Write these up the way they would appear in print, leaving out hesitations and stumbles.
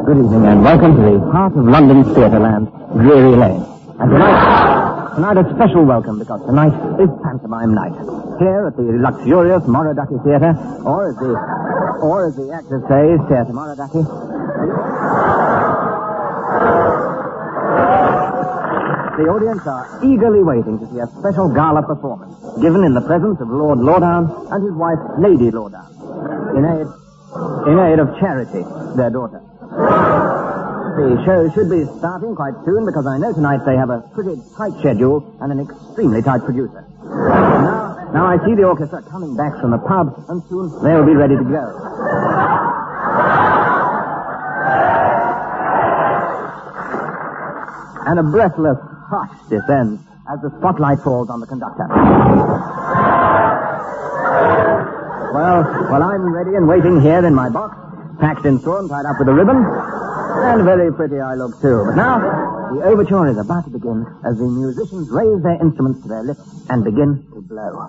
Good evening and welcome to the heart of London's theatreland, Drury Lane. And tonight a special welcome because tonight is pantomime night. Here at the luxurious Moradaki Theatre, or as the actors say, Theatre Moradaki. The audience are eagerly waiting to see a special gala performance given in the presence of Lord Lordown and his wife, Lady Lordown, in aid of Charity, their daughter. The show should be starting quite soon because I know tonight they have a pretty tight schedule and an extremely tight producer. Now I see the orchestra coming back from the pub and soon they'll be ready to go. And a breathless hush descends as the spotlight falls on the conductor. Well, I'm ready and waiting here in my box, packed in straw and tied up with a ribbon. And very pretty I look, too. But now, the overture is about to begin as the musicians raise their instruments to their lips and begin to blow.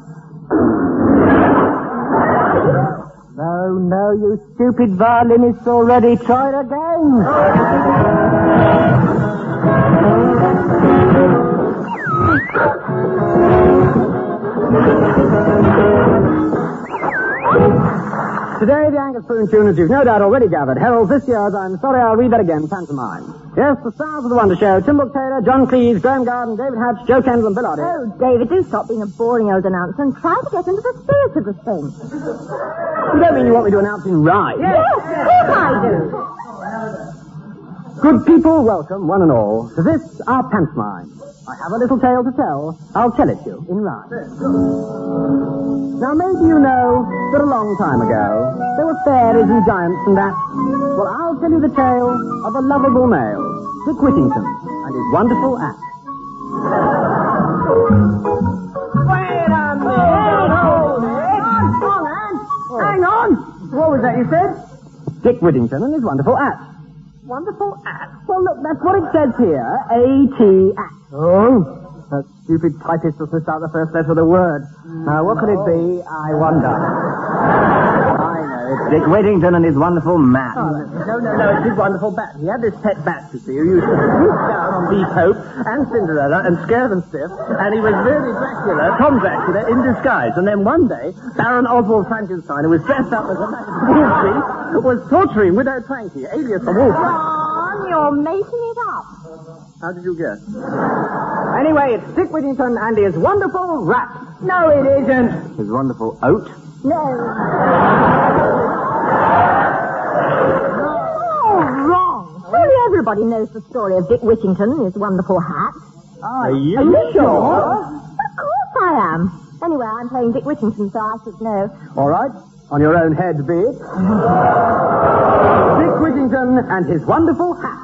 No, you stupid violinist already. Try it again. Today, the Angus Spoon tune, as you've no doubt already gathered, heralds this year's, I'm sorry I'll read that again, pantomime. Yes, the stars of the Wonder Show, Tim Brooke Taylor, John Cleese, Graham Garden, David Hatch, Joe Kendall and Bill Oddie. Oh, David, do stop being a boring old announcer and try to get into the spirit of the thing. You don't mean you want me to announce in rhyme? Yes, of course I do. Good people, welcome, one and all, to this, our pantomime. I have a little tale to tell. I'll tell it you in rhyme. Now, maybe you know that a long time ago, there were fairies and giants and that. Well, I'll tell you the tale of a lovable male, Dick Whittington, and his wonderful act. Wait a minute. Hold it. Hang on. What was that you said? Dick Whittington and his wonderful act. Wonderful act. Well, look, that's what it says here. A-T, act. Oh, that stupid typist has missed out the first letter of the word. Now, what could it be? I wonder. I know, it's Dick Whittington and his wonderful mat. No, it's his wonderful bat. He had this pet bat, you see, who used to swoop down on Bee Pope and Cinderella and scare them stiff, and he was really Dracula, Tom Dracula, in disguise. And then one day, Baron Oswald Frankenstein, who was dressed up as a wolf, was torturing Widow Tranky, alias the Wolf. John, you're making it up. How did you guess? Anyway, it's Dick Whittington and his wonderful rat. No, it isn't. His wonderful oat. No. Oh, wrong. Surely everybody knows the story of Dick Whittington and his wonderful hat. Are you sure? Of course I am. Anyway, I'm playing Dick Whittington, so I should know. All right. On your own head, be it. Dick Whittington and his wonderful hat.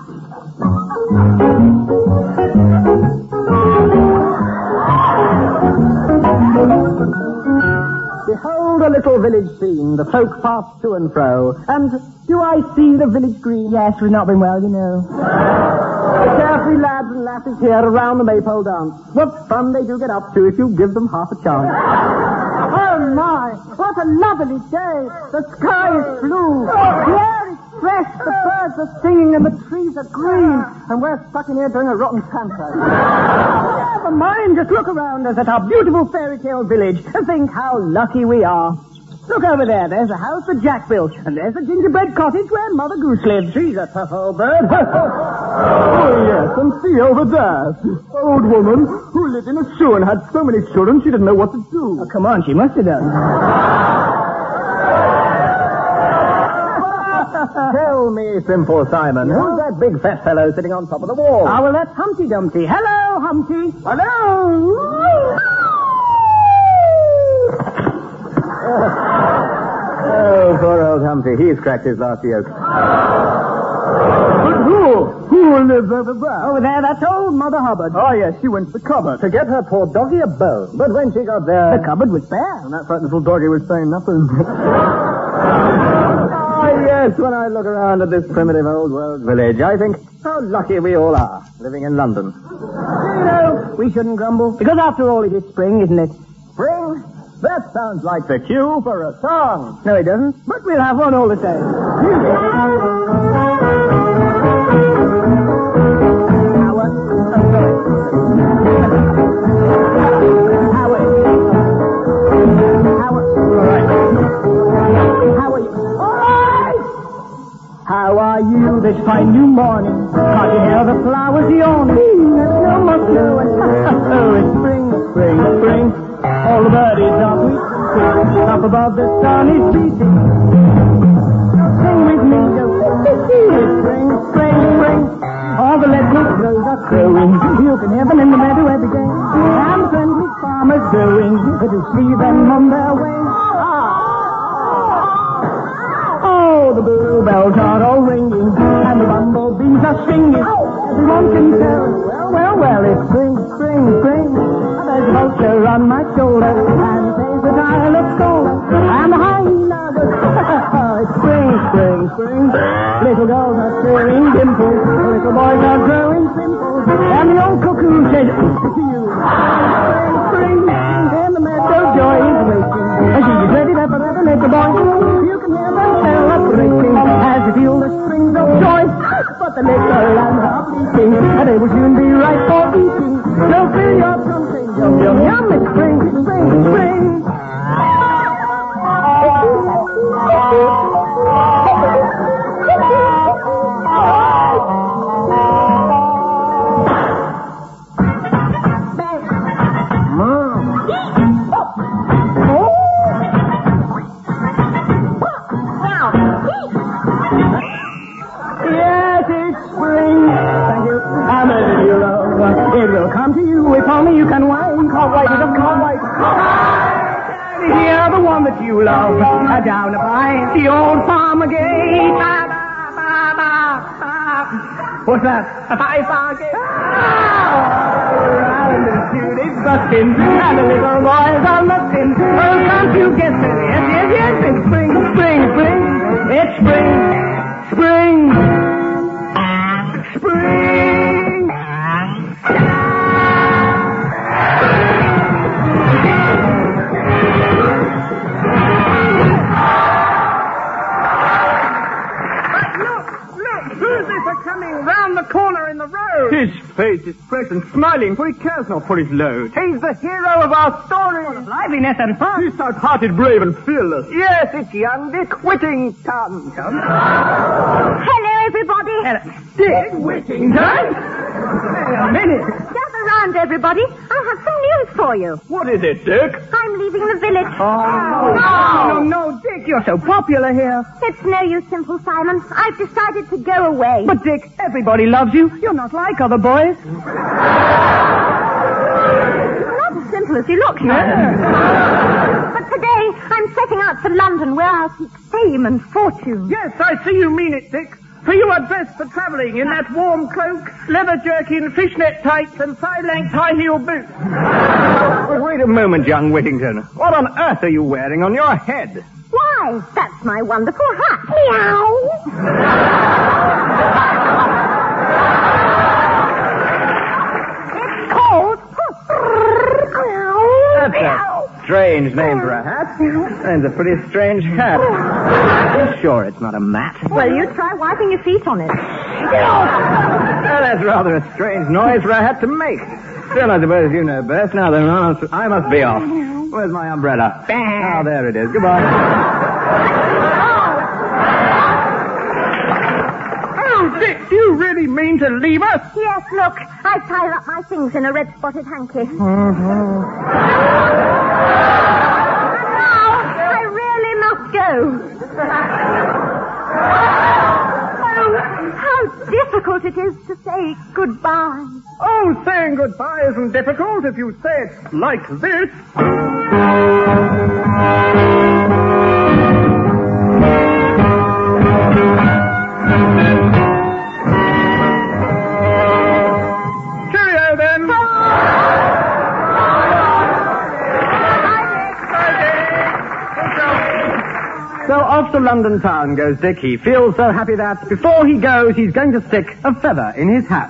Behold a little village scene, the folk pass to and fro, and do I see the village green? Yes, we've not been well, you know. The carefree lads and lasses here around the maypole dance. What fun they do get up to if you give them half a chance. Oh, my. What a lovely day. The sky is blue. The air is fresh. The birds are singing and the trees are green. And we're stuck in here doing a rotten Santa. Never mind. Just look around us at our beautiful fairy tale village and think how lucky we are. Look over there. There's a house that Jack built. And there's a gingerbread cottage where Mother Goose lives. She's a tough old bird. Oh, yes, and see over there. Old woman who lived in a shoe and had so many children she didn't know what to do. Oh, come on, she must have done. Tell me, Simple Simon, who's that big fat fellow sitting on top of the wall? Ah, well, that's Humpty Dumpty. Hello, Humpty. Hello! Oh, poor old Humpty. He's cracked his last yoke. But who lives over there? Over there, that's old Mother Hubbard. Oh, yes, she went to the cupboard. To get her poor doggy a bone. But when she got there... The cupboard was bare. And that fat little doggy was saying nothing. Oh, yes, when I look around at this primitive old world village, I think how lucky we all are living in London. You know, we shouldn't grumble. Because after all, it is spring, isn't it? Spring? That sounds like the cue for a song. No, it doesn't. But we'll have one all the same. How are you this fine new morning? Can't you hear the flowers yawning? There's so much doing. Oh, it's spring, spring, spring. All the birdies are tweeting. Up above the sun is beating. Sing with me, go. It's spring, spring, spring. All the lettuce rows are crowing. You can hear them in the meadow every day. And the friendly farmers going to see them on their way. Oh, the bluebells are all ringing, and the bumblebees are singing. Everyone can tell, well, it's spring, spring, spring. There's a vulture on my shoulder, and it says that I look colder. And the hyena goes, it's spring, spring, spring. Little girls are stirring dimples, little boys are growing simples, and the old cuckoo says to you, spring, spring, in the meadow joy is waiting. And she is ready to forever, little boy. You can hear them celebrating as you feel the springs of joy. But the little lambs are bleating, and they will soon be ripe for eating. So fill your trunks and yum, yum, yum. It's spring, spring, spring. If only you can wait, can't wait, you just can't wait. Hear the one that you love, down by the old farmer gate. What's that? A farmer gate. And the tune is busting, and the little boys are lusting. Oh, can't you guess it? Yes, yes, yes, it's spring, spring, spring. It's spring, spring, spring. Round the corner in the road. His face is fresh and smiling, for he cares not for his load. He's the hero of our story. Full of liveliness and fun. He's stout-hearted, brave, and fearless. Yes, it's young Dick Whittington. Hello, everybody. Dick Whittington? Wait a minute. Gather round, everybody. I have some news for you. What is it, Dick? I'm leaving the village. Oh, no, Dick, you're so popular here. It's no use, Simple Simon. I've decided to go away. But, Dick, everybody loves you. You're not like other boys. Not as simple as you look, you know. But today, I'm setting out for London, where I'll seek fame and fortune. Yes, I see you mean it, Dick. For you are dressed for travelling in that warm cloak, leather jerkin, fishnet tights, and side-length high-heel boots. But wait a moment, young Whittington. What on earth are you wearing on your head? Why, that's my wonderful hat. Meow. It's called... That's a strange name for a hat. And a pretty strange hat. You're sure it's not a mat? Well, you try wiping your feet on it. Well, that's rather a strange noise for a hat to make. Still, I suppose you know best. Now then, I must be off. Where's my umbrella? Oh, there it is. Goodbye. Oh, Dick, do you really mean to leave us? Yes, look, I've tied up my things in a red-spotted hanky. And now, I really must go. Oh, how difficult it is to say goodbye. Oh, saying goodbye isn't difficult if you say it like this. Cheerio, then. So off to London town goes Dick. He feels so happy that before he goes, he's going to stick a feather in his hat.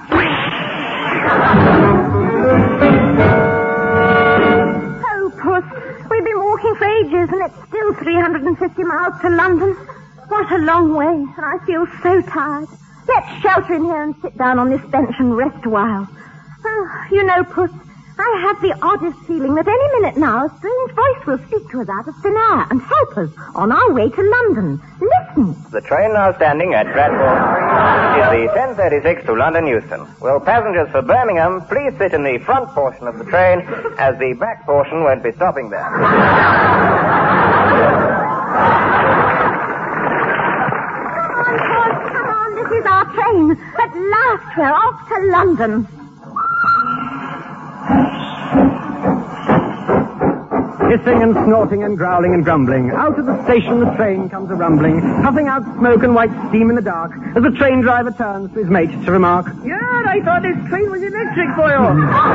Oh, Puss, we've been walking for ages and it's still 350 miles to London. What a long way, and I feel so tired. Let's shelter in here and sit down on this bench and rest a while. Oh, you know, Puss, I have the oddest feeling that any minute now a strange voice will speak to us out of thin air and help us on our way to London. Listen. The train now standing at platform is the 10:36 to London Euston. Will passengers for Birmingham please sit in the front portion of the train, as the back portion won't be stopping there. Come on, this is our train. At last we're off to London. Hissing and snorting and growling and grumbling, out of the station the train comes a-rumbling, puffing out smoke and white steam in the dark, as the train driver turns to his mate to remark, "Yeah, I thought this train was electric for you."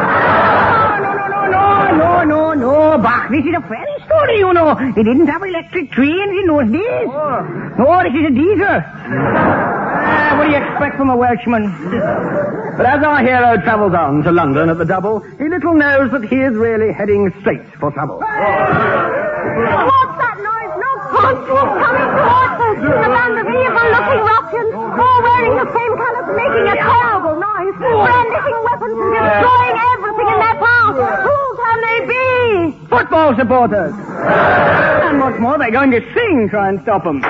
No, Bach, this is a fairy story, you know. They didn't have electric trains in those days. No, this is a diesel. What do you expect from a Welshman? But as our hero travels on to London at the double, he little knows that he is really heading straight for trouble. What's that noise? Look, Puss, coming towards us. A band of evil-looking ruffians, all wearing the same colours, making a terrible noise, brandishing weapons and destroying everything in their path. Who can they be? Football supporters! And what's more, they're going to sing, try and stop them.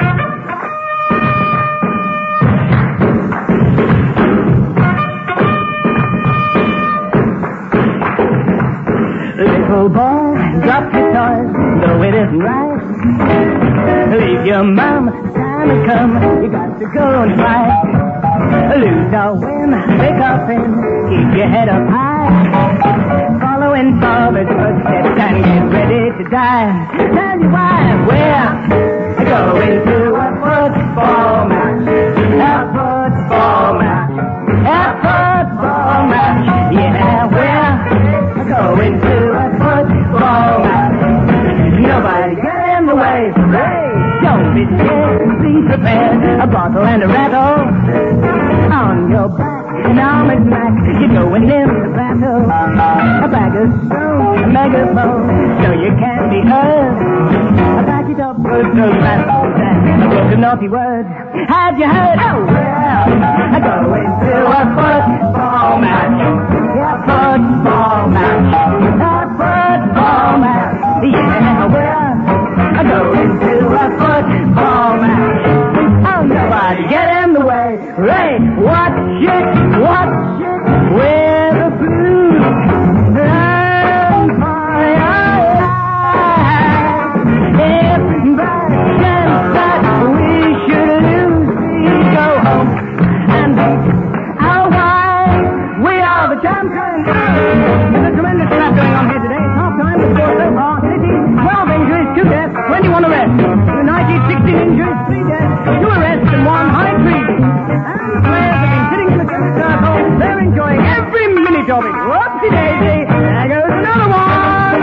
Little boy, drop your toys, no it isn't right. Leave your mom, time has come, you got to go and fight. Lose or win, pick up in, keep your head up high. Following father's footsteps and get ready to die. Tell you why, we're going to a football match. A football match. A football match. Yeah, we're going to a football match. Nobody get in the way. Hey, don't be scared. Be prepared. A bottle and a rattle on your back. An armored knife. You're going in the battle. A bag of stones, a megaphone, so you can't be heard. A packet of good rattles and a book of naughty words. Had you heard? Oh, well, I go into a football match. Yeah, football match. A football match. Yeah, well, I go into a football match. Oh, nobody get in the way. Hey, watch it, we're the blues. And by our lives, if by chance that we should lose, we go home and beat our wives. We are the champions. There's a tremendous crap going on here today. It's half-time. The score so far, City, 12 injuries, 2 deaths, 21 arrests. United, 16 injuries, 3 deaths, 2 arrests, and 1 high treason. And the players have been sitting in the circle. They're enjoying every minute of it. Whoopsie-daisy. There goes another one.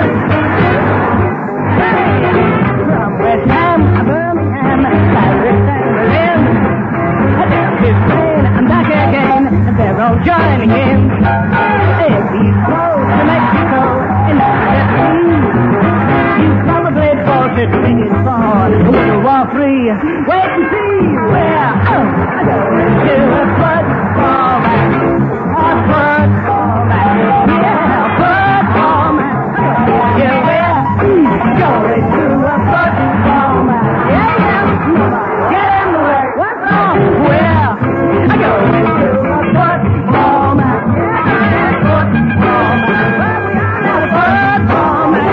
From West Ham, Birmingham, Paris and Berlin. Down to Spain and back again. They're all joining in. If he's close to Mexico in the you probably thought it ringing for World War III. Wait and see where I go into a football match. A football match. Yeah, a football match. Yeah, we're going to a football match. Yeah. Get in the way. What's wrong? Where I go into a football match. Yeah, football match. Well, we are not a football match.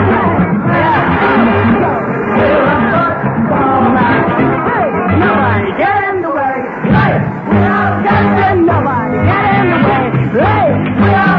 Nobody get in the way. Hey, we are champions. Nobody get in the way. Hey, we are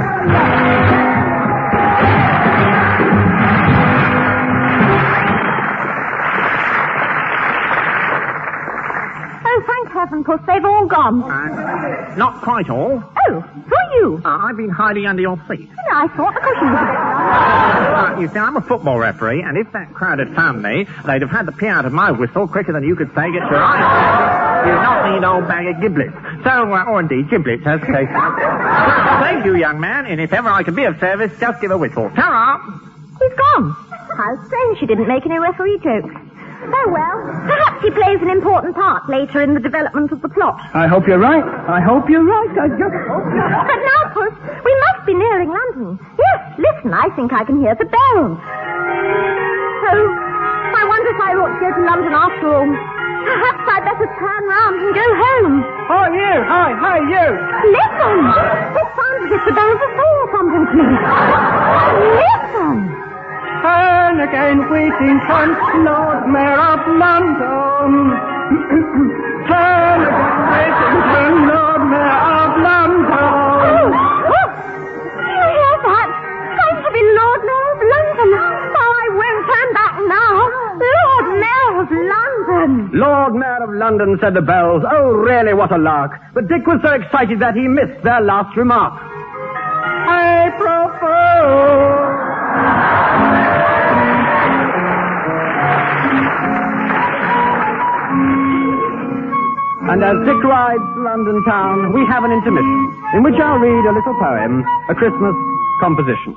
Oh, thank heaven, Puss, they've all gone. Not quite all. Oh, who are you? I've been hiding under your seat. I thought the cushion was... You see, I'm a football referee, and if that crowd had found me, they'd have had the pee out of my whistle quicker than you could say get your eyes. You not need old bag of giblets. So, or indeed, giblets, as the case. Thank you, young man, and if ever I can be of service, just give a whistle. Ta-ra! He's gone. How strange she didn't make any referee jokes. Oh, well, perhaps he plays an important part later in the development of the plot. I hope you're right. I just hope you're right. But now, Puss, we must must be nearing London. Yes, listen, I think I can hear the bells. Oh, I wonder if I ought to go to London after all. Perhaps I'd better turn round and go home. Oh, you! Hi, you! Listen! It sounds as if the bells are saying something to me. Listen! Turn again, waiting front, Lord Mayor of London. Turn again, waiting front, Lord Mayor of London. Oh, do you hear that? Going to be Lord Mayor of London. Oh, I won't turn back now. Lord Mayor of London. Lord Mayor of London, said the bells. Oh, really, what a lark. But Dick was so excited that he missed their last remark. I propose. And as Dick rides to London town, we have an intermission, in which I'll read a little poem, a Christmas composition.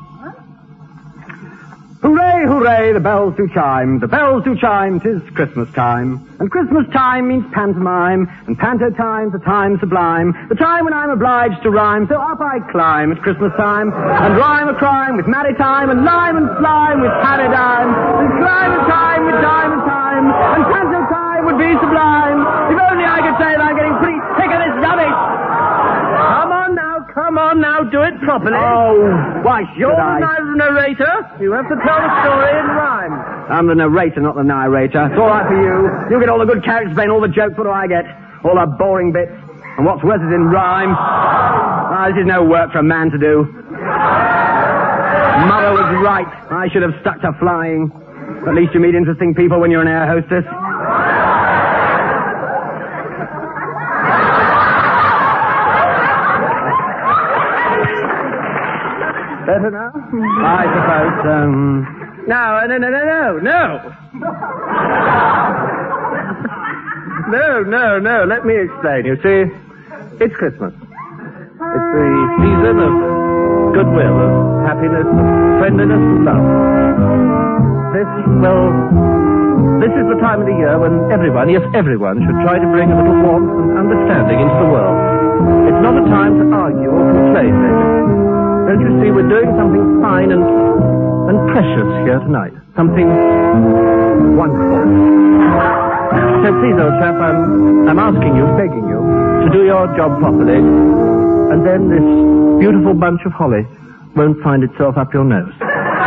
Hooray, hooray, the bells do chime, 'tis Christmas time. And Christmas time means pantomime, and panto time's a time sublime, the time when I'm obliged to rhyme, so up I climb at Christmas time, and rhyme a crime with maritime, and lime and slime with paradigm, and climb a time with dime and time, and panto time would be sublime, if only I could say that I'm getting pretty sick of this rubbish. Come on now, do it properly. Oh, why should You're I? the narrator. You have to tell the story in rhyme. I'm the narrator, not the narrator. It's all right for you. You get all the good characters playing all the jokes. What do I get? All the boring bits. And what's worse is in rhyme. This is no work for a man to do. Mother was right. I should have stuck to flying. At least you meet interesting people when you're an air hostess. Better now? I suppose, No. No, let me explain. You see, it's Christmas. It's the season of goodwill, of happiness, of friendliness, and love. This is the time of the year when everyone, yes, everyone, should try to bring a little warmth and understanding into the world. It's not a time to argue or complain, David. Don't you see, we're doing something fine and precious here tonight. Something wonderful. So please, old chap, I'm asking you, begging you, to do your job properly, and then this beautiful bunch of holly won't find itself up your nose.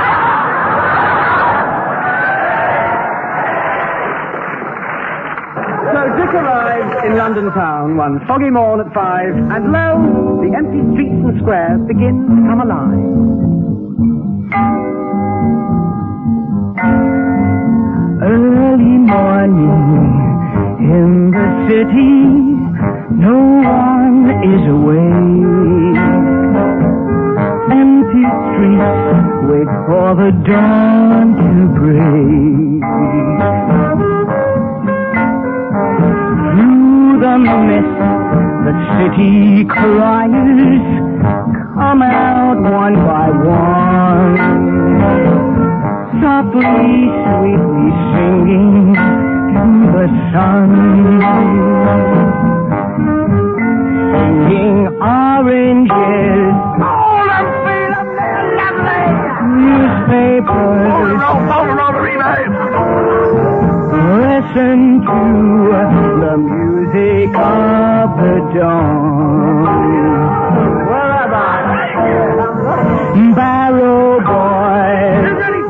So Dick arrived in London town one foggy morn at 5, and lo, the empty streets and squares begin to come alive. Early morning in the city, no one is awake. Empty streets wait for the dawn to break. Through the mist, the city criers come out one by one, softly, sweetly singing to the sun, singing oranges, newspapers, listen to the music of the dawn. Where am I? Barrow boys,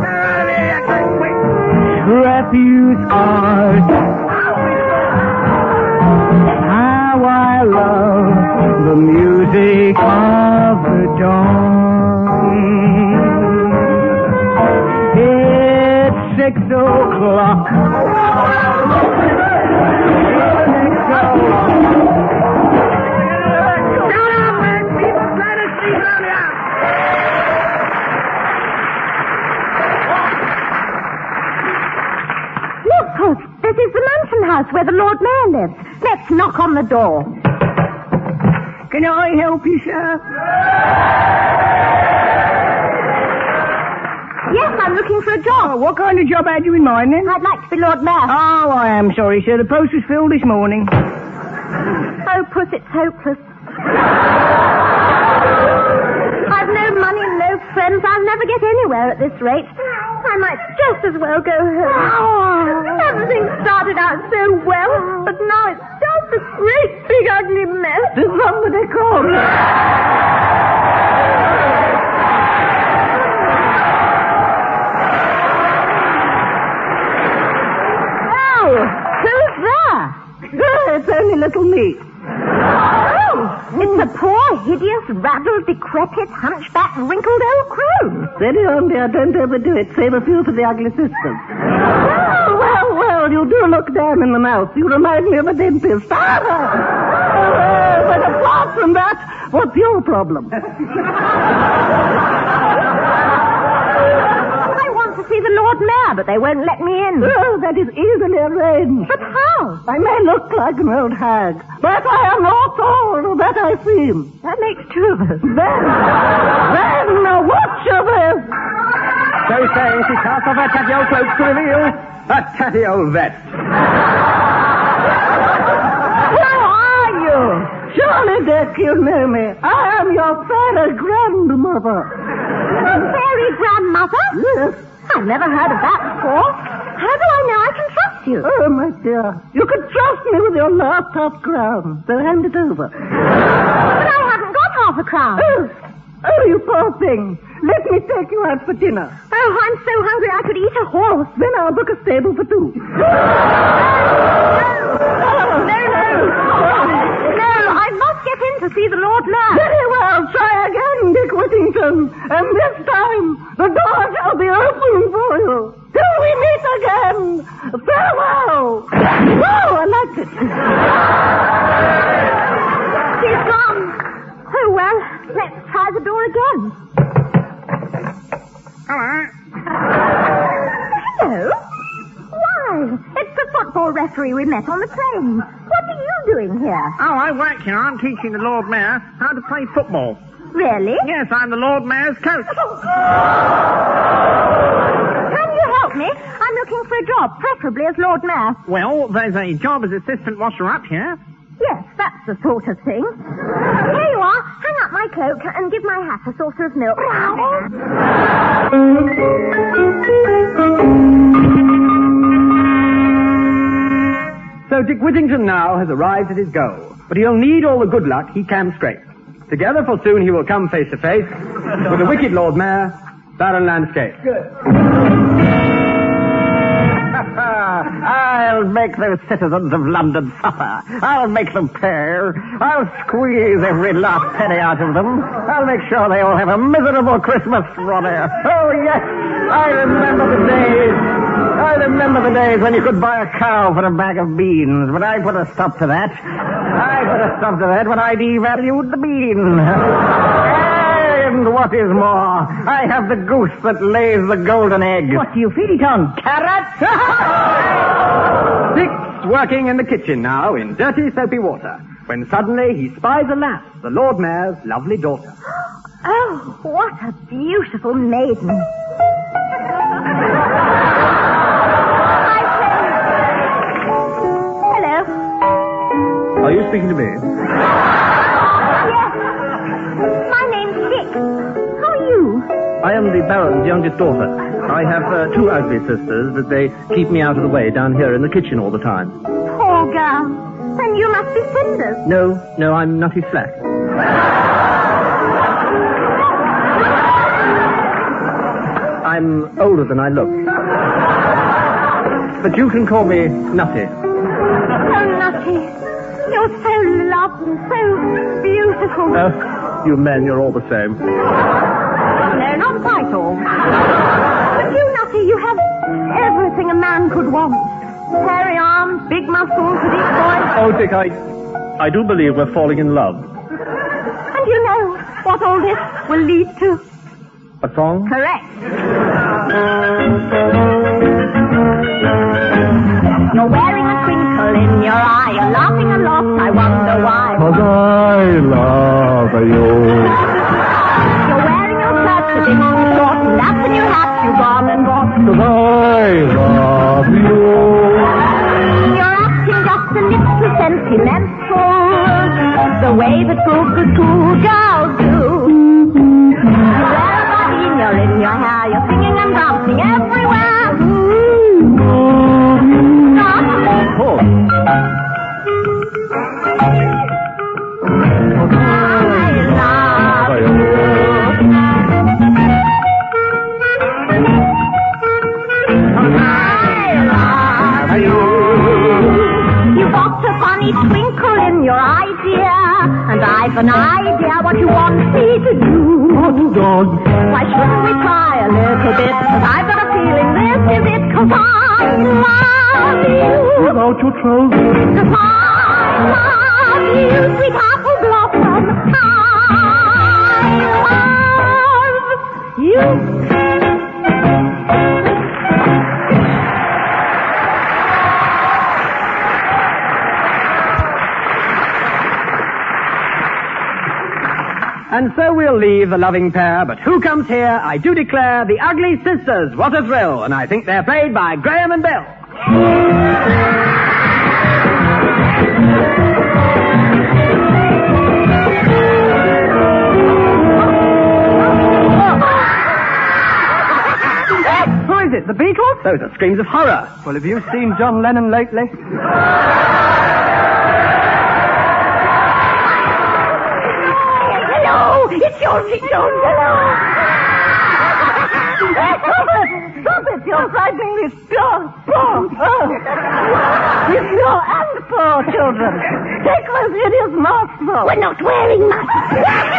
refuse cars. How I love the music of the dawn. It's 6 o'clock. This is the mansion house where the Lord Mayor lives. Let's knock on the door. Can I help you, sir? Yes, I'm looking for a job. Oh, what kind of job had you in mind, then? I'd like to be Lord Mayor. Oh, I am sorry, sir. The post was filled this morning. Oh, Puss, it's hopeless. I've no money and no friends. I'll never get anywhere at this rate. I might just as well go home. Everything started out so well, but now it's just a great big ugly mess. Did somebody call me? Oh, who's there? Oh, it's only little me. It's a poor, hideous, raddled, decrepit, hunchback, wrinkled old crone. Steady on, dear. Don't overdo it. Save a few for the ugly sisters. Well, you do look down in the mouth. You remind me of a dentist. But apart from that, what's your problem? I want to see the Lord Mayor, but they won't let me in. Oh, that is easily arranged. But how? I may look like an old hag, but I am not old, that I seem. That makes two of us. Then, watch of this. So saying, she cast off her tatty old cloak to reveal a tatty old vet. Who are you? Surely, Dick, you know me. I am your fairy grandmother. A fairy grandmother? Yes. I've never heard of that before. How do I know I can trust you? Oh, my dear. You could trust me with your last half crown. So hand it over. But I haven't got half a crown. Oh, you poor thing. Let me take you out for dinner. Oh, I'm so hungry I could eat a horse. Then I'll book a stable for two. No, I must get in to see the Lord Mayor. Very well, try again, Dick Whittington. And this time, the door shall be open for you. Till we meet again. Farewell. Oh, I like it. She's gone. Oh, well, let's try the door again. Hello? Why, it's the football referee we met on the train. What are you doing here? Oh, I work here. I'm teaching the Lord Mayor how to play football. Really? Yes, I'm the Lord Mayor's coach. Can you help me? I'm looking for a job, preferably as Lord Mayor. Well, there's a job as assistant washer-up here. Yes, that's the sort of thing. Here you are. Hang up my cloak and give my hat a saucer of milk. So Dick Whittington now has arrived at his goal. But he'll need all the good luck he can scrape. Together, for soon he will come face to face with the wicked Lord Mayor, Baron Landscape. Good. I'll make those citizens of London suffer. I'll make them pay. I'll squeeze every last penny out of them. I'll make sure they all have a miserable Christmas, Ronnie. Oh, yes, I remember the days when you could buy a cow for a bag of beans, but I put a stop to that. When I devalued the bean. And what is more, I have the goose that lays the golden egg. What do you feed it on? Carrots? Dick's working in the kitchen now in dirty, soapy water, when suddenly he spies a lass, the Lord Mayor's lovely daughter. Oh, what a beautiful maiden. Hello. Are you speaking to me? Yes. My name's Dick. Who are you? I am the Baron's youngest daughter. I have two ugly sisters, but they keep me out of the way down here in the kitchen all the time. Poor girl. Then you must be Cinders. No, I'm Nutty Slack. I'm older than I look. But you can call me Nutty. So nutty. You're so lovely, so beautiful. You men, you're all the same. No, not quite all. But you, Nutty, you have everything a man could want. Hairy arms, big muscles, a deep voice. Oh, Dick, I do believe we're falling in love. And you know what all this will lead to? A song? Correct. You're wearing a twinkle in your eye. You're laughing a lot. I wonder why. 'Cause I love you. You're wearing your shirt a bit too short, and that's the new hat you got and bought. 'Cause I love you. You're acting just a little sentimental, the way that good girls do. funny twinkle in your eye, dear, and I've an idea what you want me to do. Hot dog. Why shouldn't we try a little bit? I've got a feeling this is it, 'cause I love you. Without your trousers. 'Cause I love you, sweet apple blossom. I love you. And so we'll leave the loving pair, but who comes here? I do declare the Ugly Sisters. What a thrill! And I think they're played by Graham and Bill. Who is it? The Beatles? Those are screams of horror. Well, have you seen John Lennon lately? It's your John. Stop it! You're frightening this poor. It's your and poor children. Take those hideous masks off. We're not wearing masks.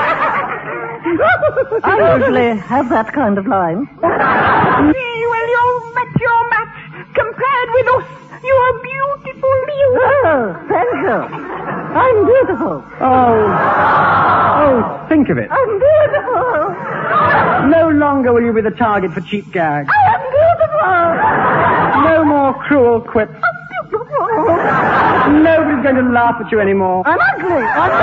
I usually have that kind of line. Well, you met your match. Compared with us, you're beautiful. Oh, thank you. I'm beautiful. Oh, think of it. I'm beautiful. No longer will you be the target for cheap gags. I am beautiful. No more cruel quips. Nobody's going to laugh at you anymore. I'm ugly.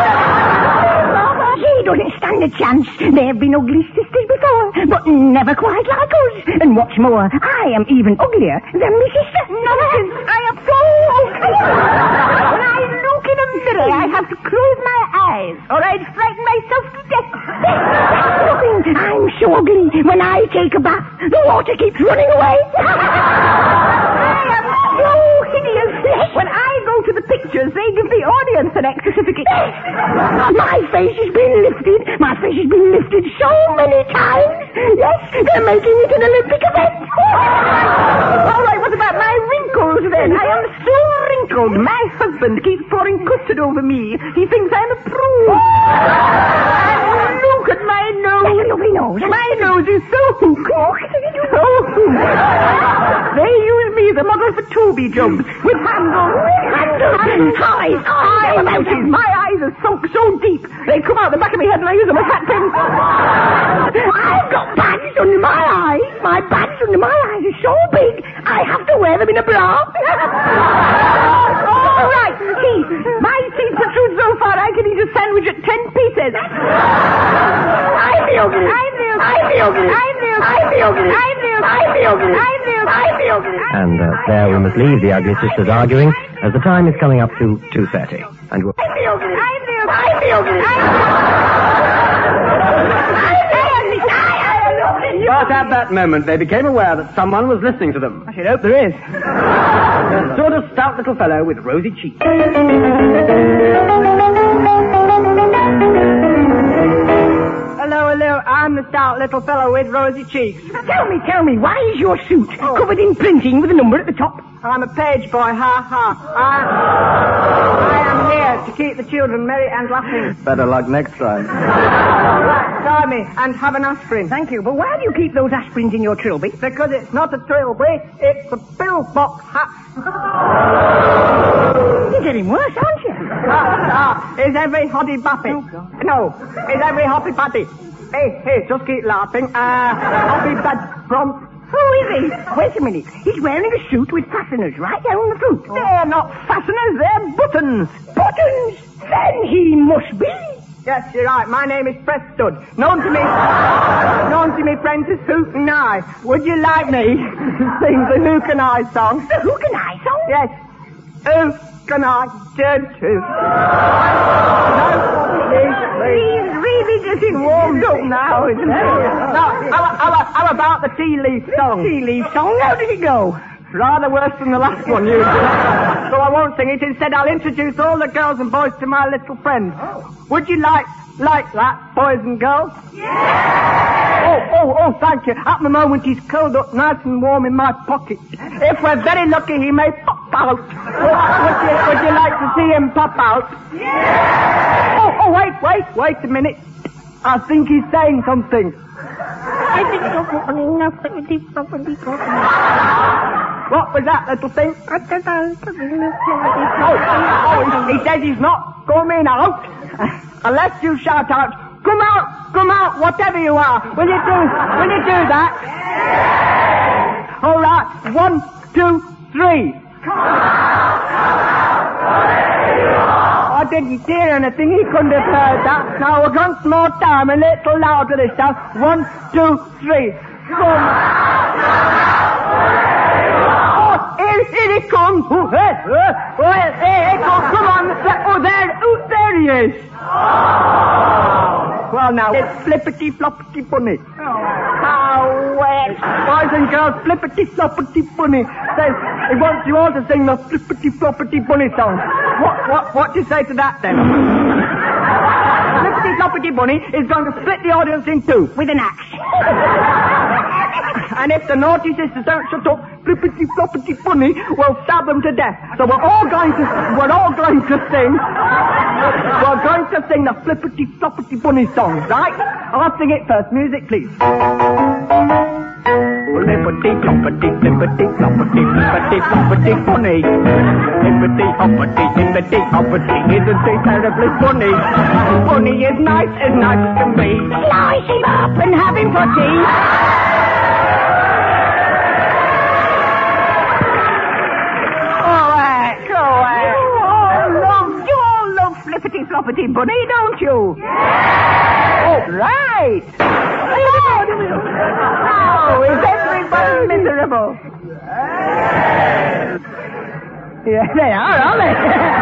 She doesn't stand a chance. There have been ugly sisters before, but never quite like us. And what's more, I am even uglier than my sister. Nonsense. I am so ugly. When I look in a mirror, I have to close my eyes, or I'd frighten myself to death. That's nothing. I'm so ugly. When I take a bath, the water keeps running away. I am so hideous. When I go to the pictures, they give the audience an X certificate. My face has been lifted. My face has been lifted so many times. Yes, they're making it an Olympic event. All right, what about my wrinkles then? I am so wrinkled. My husband keeps pouring custard over me. He thinks I'm a prude. And look at my nose. That's a lovely nose. My nose is so hooked. They use me as a model for Toby jobs with handles. Eyes. My eyes are sunk so deep they come out the back of my head and I use them as hat pins. I've got bags under my eyes. My bags under my eyes are so big, I have to wear them in a bra. All right, see, my teeth protrude so far I can eat a sandwich at 10 pieces. I'm the ugly. And there we must leave the Ugly Sisters arguing, as the time is coming up to 2:30. And we'll... But at that moment, they became aware that someone was listening to them. I should hope there is. A sort of stout little fellow with rosy cheeks. Hello, I'm the stout little fellow with rosy cheeks. Tell me, why is your suit covered in printing with a number at the top? I'm a page boy, ha. I am here to keep the children merry and laughing. Better luck next time. Try me and have an aspirin. Thank you, but why do you keep those aspirins in your trilby? Because it's not a trilby, it's a pillbox hat. You're getting worse, aren't you? Is every hottie bappy? No, is every hottie patty? Hey, just keep laughing. Hottie bad from... Who is he? Wait a minute. He's wearing a suit with fasteners right down the front. They're not fasteners, they're buttons. Buttons? Then he must be. Yes, you're right. My name is Prestud. Known to me friends as Hook and I. Would you like me to sing the Hook and I song? The Hook and I song? Yes. Who can I turn to? He's really getting warmed up now, isn't he? How about the tea leaf song? Tea leaf song? How did it go? Rather worse than the last one, usually. So I won't sing it. Instead, I'll introduce all the girls and boys to my little friend. Would you like that, boys and girls? Yeah! Oh, thank you. At the moment, he's curled up nice and warm in my pocket. If we're very lucky, he may pop out? Would you like to see him pop out? Yeah! Oh, wait a minute. I think he's saying something. What was that little thing? He says he's not coming out unless you shout out, come out, whatever you are. Will you do that? All right, 1, 2, 3. I didn't hear anything. He couldn't have heard that. Now, once more time, a little louder this time. 1, 2, 3. Come. Oh, here he comes. Oh, here he comes. Come on. Oh, there he is. Well, now, it's Flippity-Floppity Bunny. How wet. Boys and girls, Flippity-Floppity Bunny says he wants you all to sing the Flippity-Floppity Bunny song. What do you say to that, then? Flippity-Floppity Bunny is going to split the audience in two with an axe. And if the naughty sisters don't shut up, Flippity-Floppity Bunny will stab them to death. So we're all going to sing. We're going to sing the Flippity-Floppity Bunny song, right? I'll sing it first. Music, please. Flippity-floppity, flippity-floppity, flippity-floppity bunny. Hippity-hoppity, hippity-hoppity, isn't he terribly funny? Bunny is nice as can be. Slice him up and have him for tea. You all love Flippity-floppity Bunny, don't you? Yeah! Oh, right. Oh, is everybody miserable? Yeah, they are, aren't they?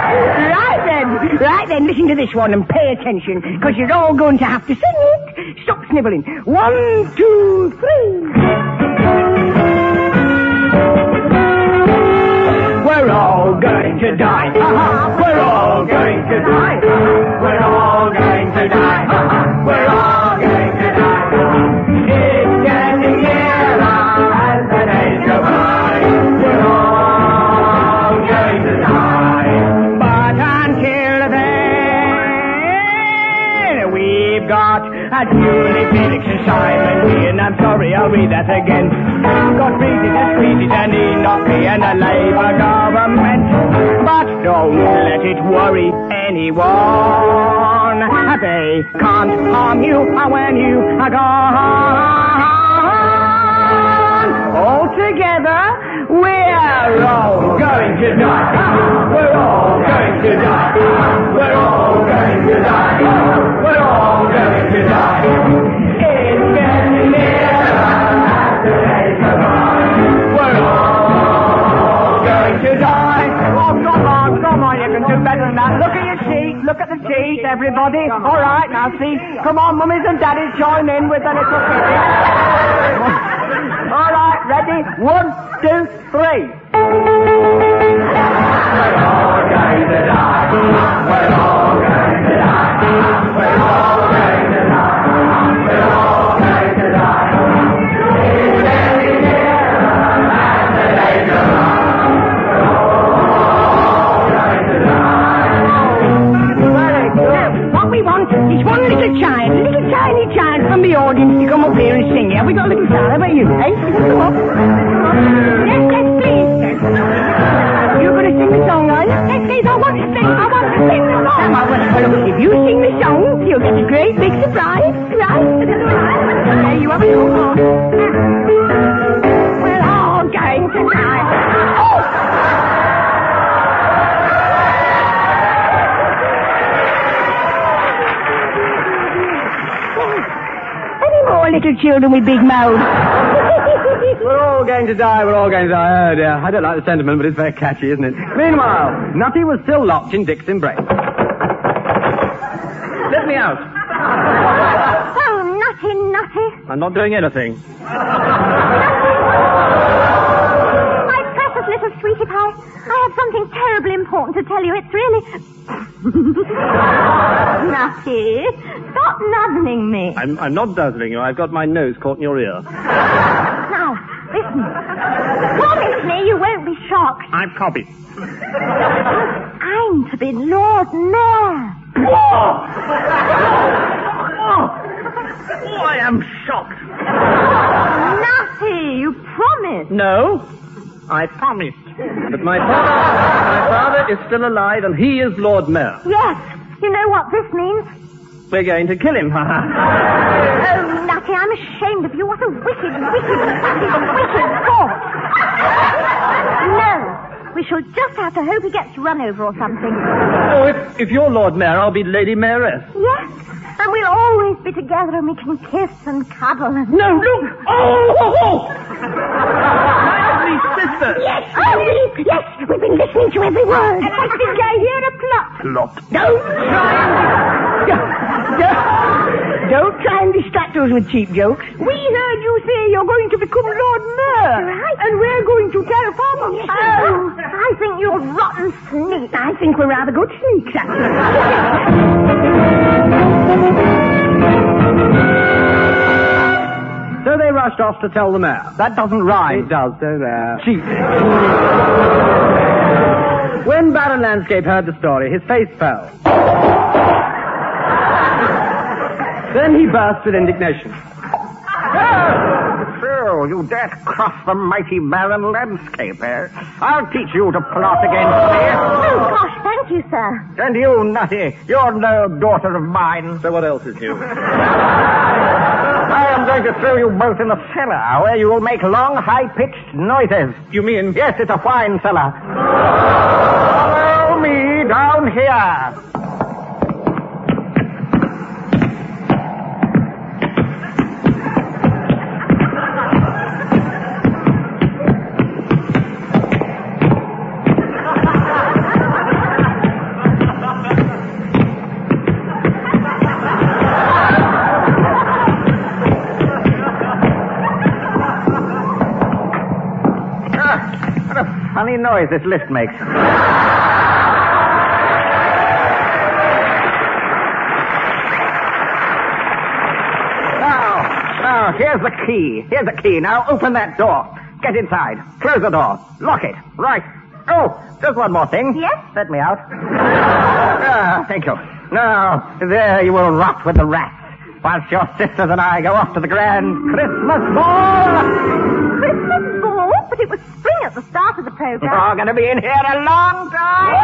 Right then, listen to this one and pay attention, because you're all going to have to sing it. Stop snivelling. 1, 2, 3. We're all going to die. We're all going to die. We're all going to die. We're all going to die. It's getting nearer as the days go by. We're all going to die. But until then, we've got a Julie, Felix and Simon Lee, and I'm sorry, I'll read that again. Got Reeses and Enoch and a Labour government. But don't let it worry anyone. They can't harm you when you are gone. All together, we're all going to die. We're all going to die. We're all going to die. We're all going to die. It's getting nearer as the days go by. We're all going to die. Oh, come on, you can do better than that. Look at your sheet, look at the sheet, everybody. All right, now see, come on, mummies and daddies, join in with the little kitty. All right, ready? 1, 2, 3. We're all going to die. We're all going to die. We're all going to die. We're all going to die. It's getting nearer as the days go by. We're all going to die. Very good. What we want is one little tiny child from the audience to come up here and sing. Have we got a little child? How about you? Hey, you want to come up? Yes, please. You're going to sing the song, are you? Yes, please. I want to sing the song. Well, if you sing the song, you'll get a great big surprise. Right? Okay, you have a song. We're all going to die. Oh! Little children with big mouths. We're all going to die, we're all going to die. Oh, dear. I don't like the sentiment, but it's very catchy, isn't it? Meanwhile, Nutty was still locked in Dick's embrace. Let me out. Oh, Nutty. I'm not doing anything. My precious little sweetie pie, I have something terribly important to tell you. It's really... Nutty, stop nuzzling me. I'm not nuzzling you. I've got my nose caught in your ear. Now, listen. Promise me, you won't be shocked. I'm copied. I'm to be Lord Mayor. I am shocked. Nutty, you promised. No, I promised. But my father is still alive, and he is Lord Mayor. Yes, you know what this means? We're going to kill him. Oh, Nutty, I'm ashamed of you. What a wicked thought. No, we shall just have to hope he gets run over or something. Oh, if you're Lord Mayor, I'll be Lady Mayoress. Yes, and we'll always be together and we can kiss and cuddle and... No, look! Oh! My ugly sister! Yes, yes, we've been listening to every word. And I think I hear a plot. Plot? Don't try and distract us with cheap jokes. We heard you say you're going to become Lord Mayor. Right. And we're going to tell Papa. Oh, I think you're rotten sneak. I think we're rather good sneaks, actually. So they rushed off to tell the mayor. That doesn't rhyme. It does, so there. Cheap. When Baron Landscape heard the story, his face fell. Then he burst with indignation. So, you dare cross the mighty Baron Landscape, eh? I'll teach you to plot against me. Oh, gosh, thank you, sir. And you, Nutty, you're no daughter of mine. So what else is new? I am going to throw you both in the cellar, where you will make long, high-pitched noises. You mean? Yes, it's a wine cellar. Follow me down here. Funny noise this lift makes. Now, here's the key. Here's the key. Now, open that door. Get inside. Close the door. Lock it. Right. Oh, just one more thing. Yes? Let me out. Thank you. Now, there you will rot with the rats, whilst your sisters and I go off to the grand Christmas ball. Christmas ball? But it was spring at the start of the program. We're going to be in here a long time.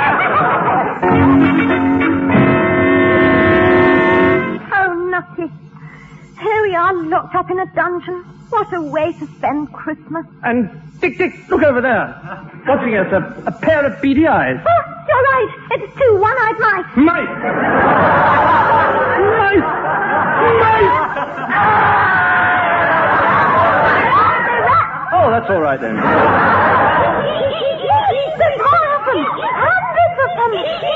Oh, Nutty. Here we are, locked up in a dungeon. What a way to spend Christmas. And Dick, look over there. Watching us, a pair of beady eyes. Oh, you're right. It's two one-eyed mice. Mice! Mice! Mice! Oh, that's all right then. There's more of them. Hundreds of them.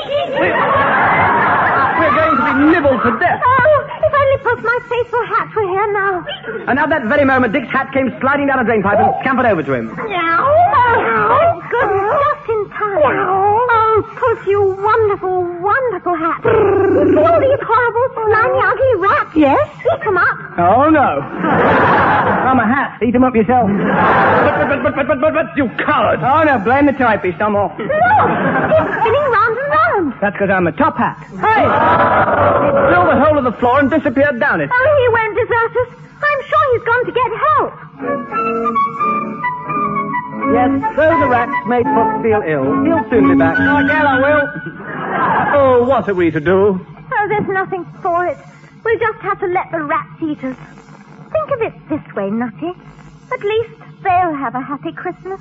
We're going to be nibbled to death. Oh, if only both my faithful hats were here now. And at that very moment, Dick's hat came sliding down a drain pipe and scampered over to him. Meow. Oh, goodness, just in time. Oh, Puss, you wonderful, wonderful hat. See all these horrible, slimy, ugly rats? Yes? Eat them up. Oh, no. I'm a hat. Eat him up yourself. But, you coward. Oh, no, blame the typist. I'm off. Look, it's spinning round and round. That's because I'm a top hat. Hey! It filled the whole of the floor and disappeared down it. Oh, he won't desert us. I'm sure he's gone to get help. Yes, so the rats made Puss feel ill. He'll soon be back. Oh, yeah, I will. Oh, what are we to do? Oh, there's nothing for it. We'll just have to let the rats eat us. Think of it this way, Nutty. At least they'll have a happy Christmas.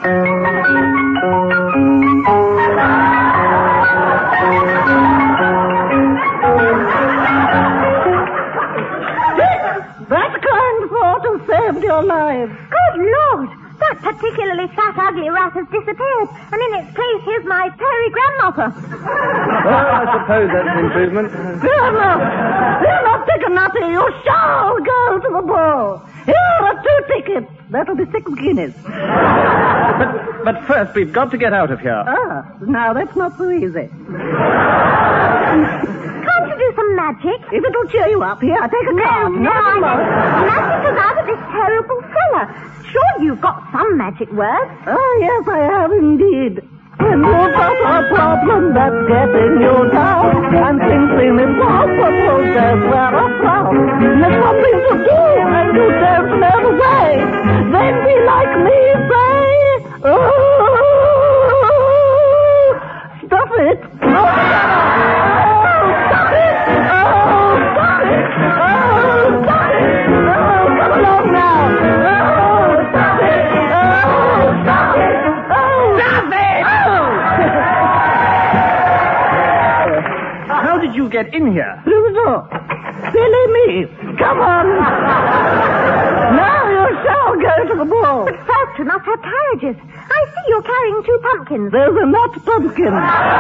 That kind thought has saved your life. Good Lord! That particularly fat, ugly rat has disappeared, and in its place here's my fairy grandmother. Well, I suppose that's an improvement. Fear not, Dick and Nutty. You shall go to the ball. Here are 2 tickets. That'll be 6 guineas. But first, we've got to get out of here. Ah, now that's not so easy. Can't you do some magic? If it'll cheer you up, here, take a card. No, magic us out of this terrible cellar. Sure, you've got some magic words. Oh, yes, I have indeed. When you've got a problem that's getting you down, and things seem impossible, there's where a frown. There's something to do, and you don't know the way. Then be like me, say, oh, stop it. Oh, stop it. Oh, stop it. Oh, stop it. Oh, come along now. Oh, stop it. Oh, stop it. Oh, stop it. How did you get in here? Through the door. Silly me. Come on. Now you shall go to the ball. But folks do not have carriages. I see you're carrying 2 pumpkins. Those are not pumpkins.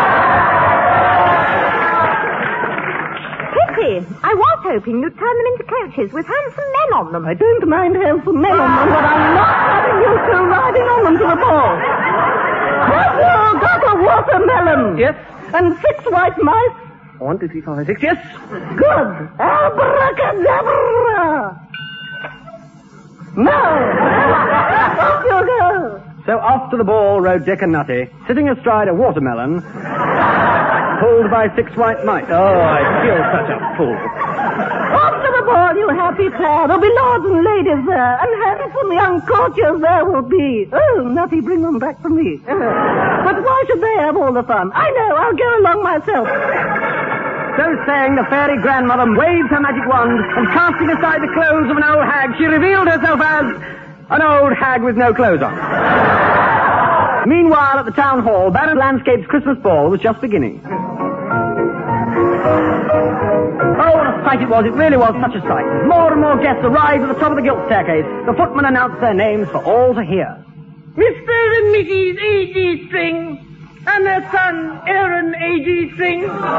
Pity. I was hoping you'd turn them into coaches with handsome men on them. I don't mind handsome men on them, but I'm not having you two riding on them to the ball. Have you got a watermelon? Yes. And 6 white mice? 1, 2, 3, 4, 5, 6, yes. Good. Abracadabra. Now, off you go. So off to the ball rode Dick and Nutty, sitting astride a watermelon, pulled by 6 white mice. Oh, I feel such a fool. Off to the ball, you happy pair. There'll be lords and ladies there, and handsome young courtiers there will be. Oh, Nutty, bring them back for me. But why should they have all the fun? I know, I'll go along myself. So saying, the fairy grandmother waved her magic wand, and casting aside the clothes of an old hag, she revealed herself as an old hag with no clothes on. Meanwhile, at the town hall, Baron Landscape's Christmas ball was just beginning. Oh, what a sight it was. It really was such a sight. More and more guests arrived at the top of the gilt staircase. The footman announced their names for all to hear. Mr. and Mrs. A.G. String, and their son, Aaron A.G. String,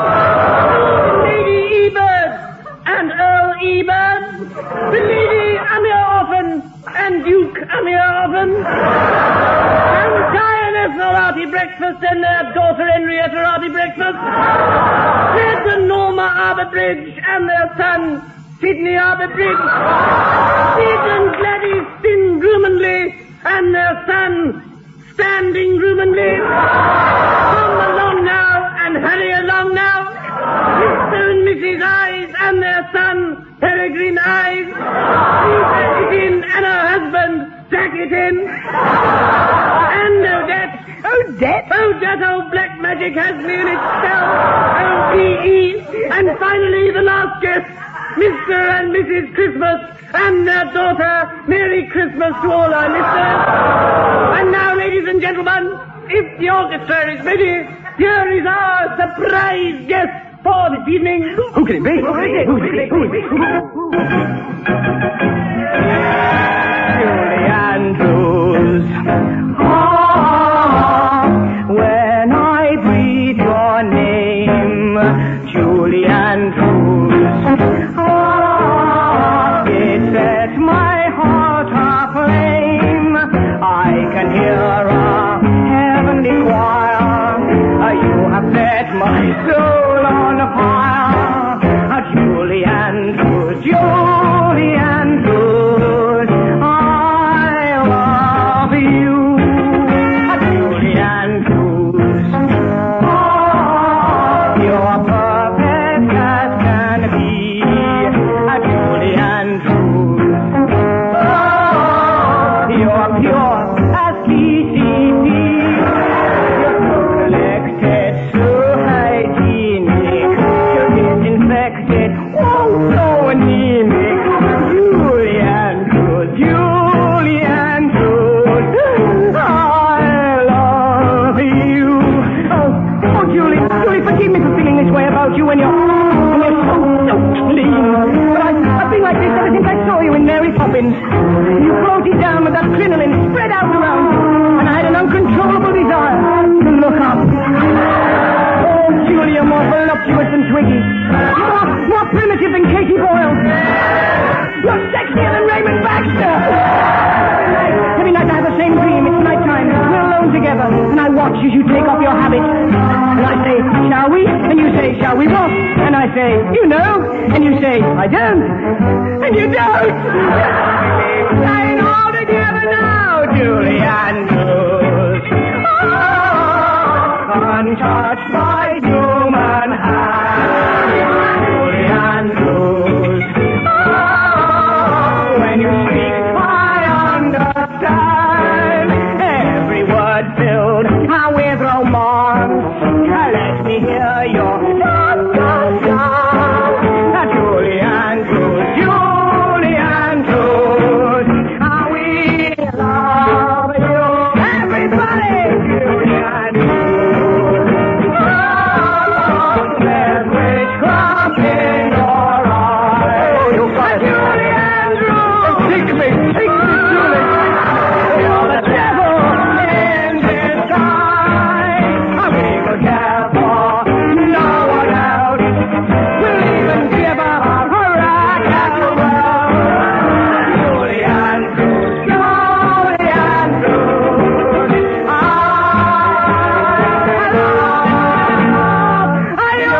Lady E-Bird, and Earl E-Bird, the Lady Amir Orphan, and Duke Amir Orphan, and Lioness Arati Breakfast, and their daughter Henrietta Arati Breakfast, Fred and Norma Arbitridge, and their son, Sidney Arbitridge, Sid and Gladys Stin Grumanley, and their son, Standing Grumanley. Come along now, and hurry along now. Mr. and Mrs. Eyes, and their son, Peregrine Eyes. Please take it in, and her husband, Jack it in. And Odette. Odette? Odette, old black magic has me in itself. O-P-E. And finally, the last guest, Mr. and Mrs. Christmas, and their daughter, Merry Christmas to all our listeners. And now, ladies and gentlemen, if the orchestra is ready, here is our surprise guest for this evening. Who can it be? Julie Andrews. Ah, when I breathe your name, Julie Andrews. Ah, it sets my heart aflame. I can hear a heavenly choir. You have set my soul on fire. Julie Andrews, Julie Andrews, I love you. Julie Andrews, oh, you're perfect as can be. Julie Andrews, oh, you're pure as PCP. You're so collected, so hygienic, you're disinfected, oh, so anemic. Julie Andrews, Julie Andrews, I love you. Oh, Julie, forgive me for feeling this way about you when you're so clean. But I've been like this ever since I saw you in Mary Poppins. You floated down with that crinoline spread out around you, and I had an uncontrollable desire to look up. Oh, Julie, you're more voluptuous than Twiggy. You're more primitive than Katie Boyle. You're sexier than Raymond Baxter. Every night I have the same dream. It's nighttime. We're alone together, and I watch as you take off your habit. And I say, shall we? And you say, shall we what? And I say, you know. And you say, I don't. And you don't. We're staying all together now, Julie being touched by human hands. Julie Andrews. Oh, when you speak, I understand. Every word filled with romance. Let me hear your Julie Andrews, Julie Andrews. We love you, everybody. Julie Andrews. Oh, there's witchcraft in your eyes. Oh, you got it. Julie Andrews. Take me, Julie. You're the devil in disguise. We will care for no one else. We'll even give up a rag as well. Julie Andrews, Julie Andrews. I love you.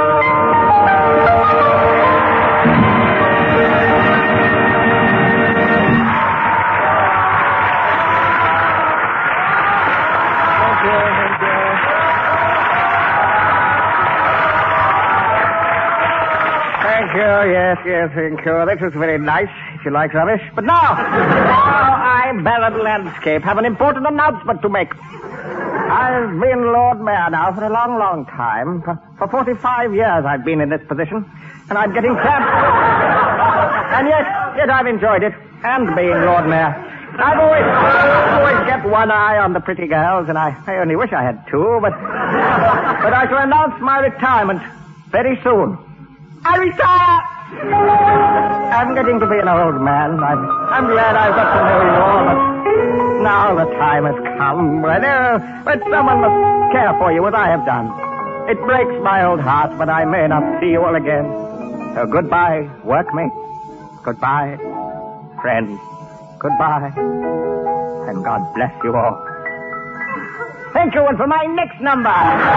Thank you, yes, thank you. This was very nice, if you like rubbish. But now I, Ballad Landscape, have an important announcement to make. I've been Lord Mayor now for a long, long time. For 45 years I've been in this position, and I'm getting cramped. And yet I've enjoyed it, and being Lord Mayor. I've always kept one eye on the pretty girls, and I only wish I had two, but I shall announce my retirement very soon. I retire! I'm getting to be an old man. I'm glad I've got to know you all, but now the time has come when someone must care for you as I have done. It breaks my old heart, but I may not see you all again. So goodbye, workmates. Goodbye, friends. Goodbye. And God bless you all. Thank you, and for my next number.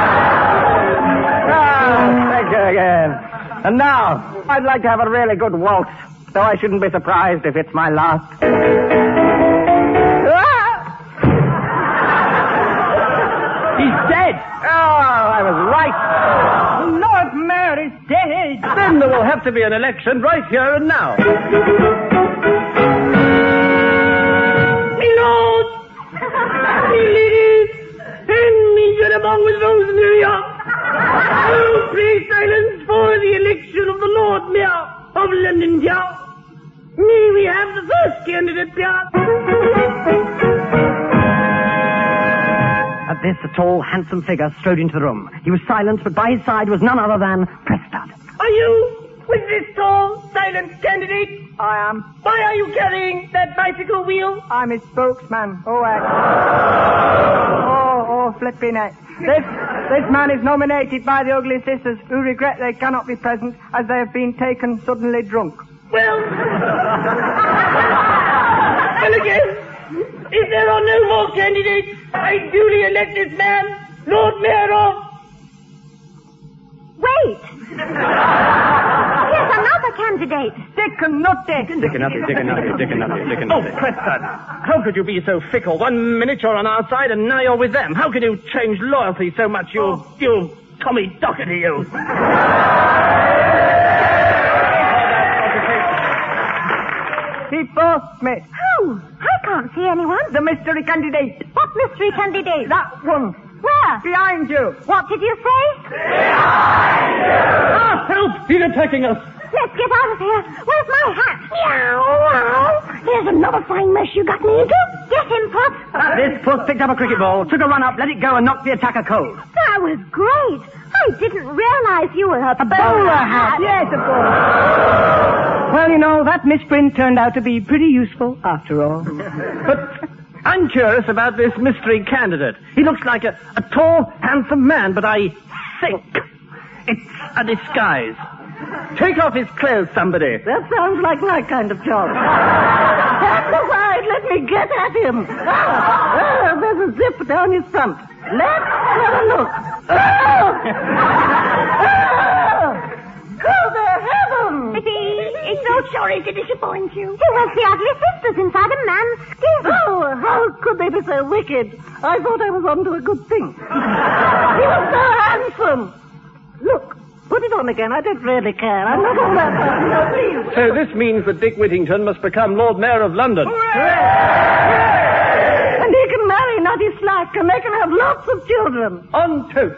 Thank you again. And now, I'd like to have a really good waltz, though I shouldn't be surprised if it's my last. He's dead. Oh, I was right. Lord Mayor is dead. Then there will have to be an election right here and now. Me lord, me ladies, and me gentlemen with those in New York. Oh, please silence for the election of the Lord Mayor of London, Pierre. May we have the first candidate, Pierre? At this, a tall, handsome figure strode into the room. He was silent, but by his side was none other than Prescott. Are you with this tall, silent candidate? I am. Why are you carrying that bicycle wheel? I'm his spokesman. Oh, flipping it. This man is nominated by the Ugly Sisters, who regret they cannot be present as they have been taken suddenly drunk. Well, and again, if there are no more candidates, I duly elect this man Lord Mayor of... Wait! Here's another candidate. Dick and Nutty. Oh, Prescott, how could you be so fickle? 1 minute you're on our side and now you're with them. How can you change loyalty so much, you Tommy Docherty, you? He forced me. Who? I can't see anyone. The mystery candidate. What mystery candidate? That one. Where? Behind you. What did you say? Ah, help! He's attacking us. Let's get out of here. Where's my hat? Meow. Here's another fine mess you got me into. Get him, Puss. This puss picked up a cricket ball, took a run up, let it go, and knocked the attacker cold. That was great. I didn't realize you were a bowler hat. Yes, of course. Well, you know, that misprint turned out to be pretty useful after all. But I'm curious about this mystery candidate. He looks like a tall, handsome man, but I think it's a disguise. Take off his clothes, somebody. That sounds like my kind of job. Stand aside. Let me get at him. There's a zip down his front. Let's have a look. It's so sorry to disappoint you. He was the ugly sisters inside a man's skin. Oh, how could they be so wicked? I thought I was on to a good thing. He was so handsome. Look, put it on again. I don't really care. I'm not all that bad. No, please. So this means that Dick Whittington must become Lord Mayor of London. And he can marry Nutty Slack, and they can have lots of children. On toast.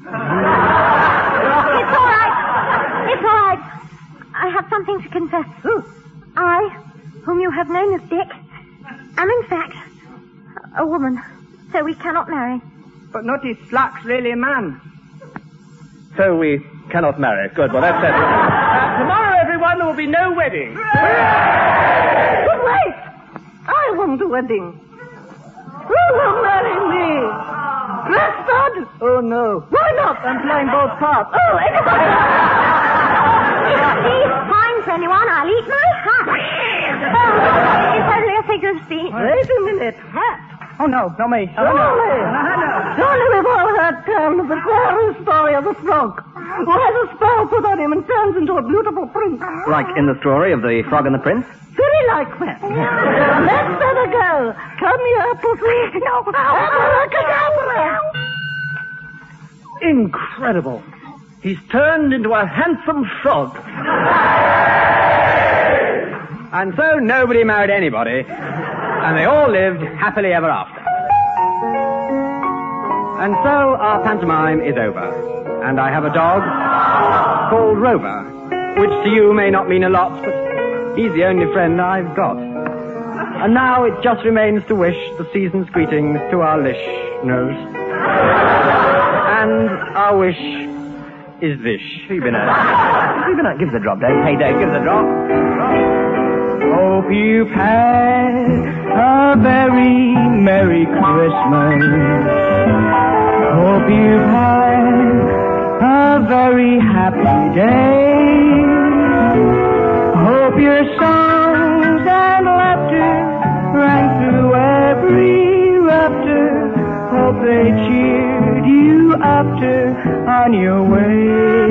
It's all right. It's all right. I have something to confess. I, whom you have known as Dick, am in fact a woman, so we cannot marry. But Nutty Slack's really a man. So we cannot marry. Good, well, that's it. Tomorrow, everyone, there will be no wedding. But wait! I want a wedding. Who will marry me? Preston? Oh, no. Why not? I'm playing both parts. Oh, If these finds anyone, I'll eat my hat. It's only a figure of speech. wait a minute. Hat? Oh, no, not me. Surely we've all heard tell of the fairy story of the frog who has a spell put on him and turns into a beautiful prince. Like in the story of the Frog and the Prince? Very like that. Let's better go. Come here, pussy. No. Abracadabra. Incredible. He's turned into a handsome frog. And so nobody married anybody, and they all lived happily ever after. And so our pantomime is over, and I have a dog called Rover, which to you may not mean a lot, but he's the only friend I've got. And now it just remains to wish the season's greetings to our listeners. And our wish is this. You've been a... Give us a drop, Dave. Hey, Dave, give us a drop. Hope you've had a very Merry Christmas. Hope you've had a very happy day. Hope your songs and laughter rang through every rafter. Hope they cheered you after on your way.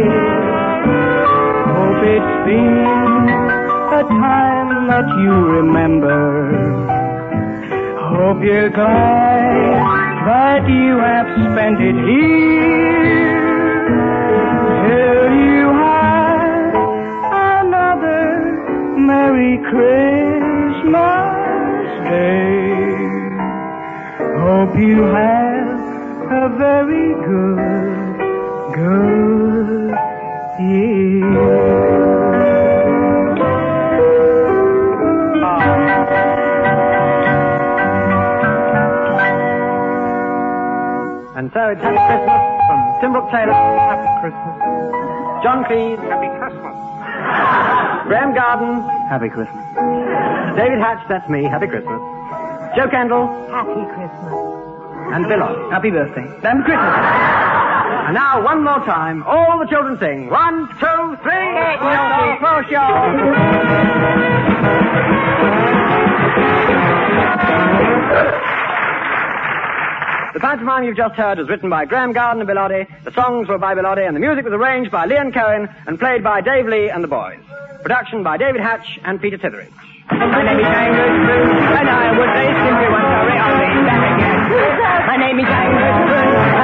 Hope it's been a time that you remember. Hope you're glad that you have spent it here. Till you have another Merry Christmas Day. Hope you have a very good year. And so it's Happy Christmas from Tim Brooke Taylor. Happy Christmas. John Cleese. Happy Christmas. Graham Garden. Happy Christmas. David Hatch, that's me. Happy Christmas. Joe Kendall. Happy Christmas. And Bill Odd. Happy birthday. Happy Christmas. And now, one more time, all the children sing. 1, 2, 3. Close The pantomime you've just heard was written by Graham Garden and Bill Oddie. The songs were by Bill Oddie, and the music was arranged by Leon Cohen and played by Dave Lee and the boys. Production by David Hatch and Peter Titheridge. My name is Angus Bruce, and I would say simply one story, I'll be back again. My name is Angus Bruce.